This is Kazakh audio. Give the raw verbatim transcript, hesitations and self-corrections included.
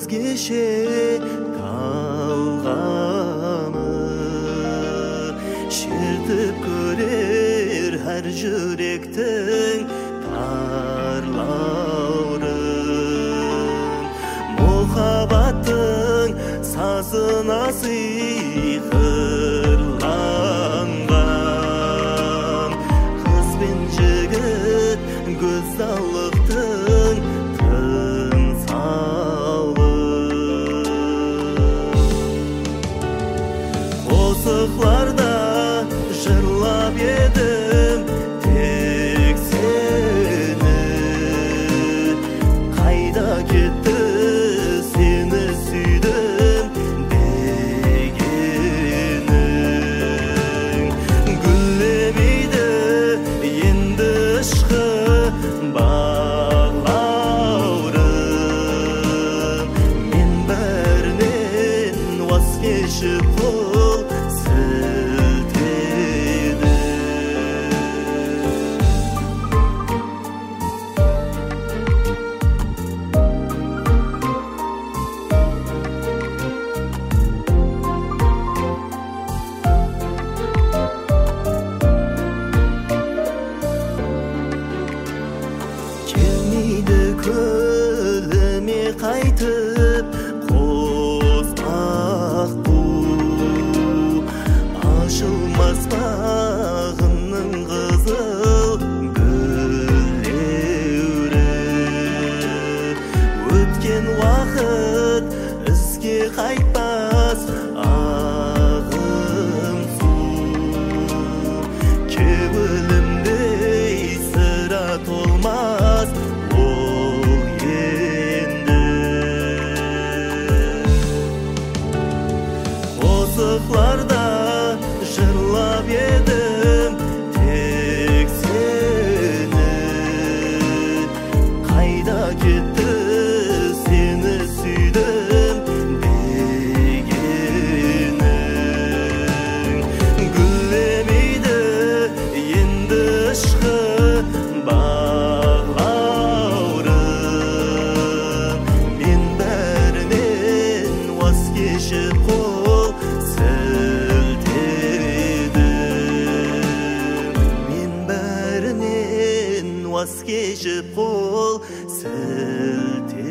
өзгеше талғаны шертіп көрер әр жүректің тарлаурын мұхаббаттың сазына сиқырланған қыз бен жігіт көзалықтың қосықларда жырлап едім тек сені қайда кетті сені сүйдім дегенің гүлдемейді енді ішқы бағлаурым мен бәрінен уаз кешіп қол келмейді көліме қайтып қоспақ бу ашылмас бағымның қызыл гүлдеурі өткен уақыт ізге қайтпас ағым су кеуілімдей сыра толмас ол енді қосықларда жырлап едім тек сені қайда кетті сені сүйдім дегенің гүлдемейді енді ішқы бағлаурым мен бәрінен уаз кешіп қол уаз кешіп қол сілтедім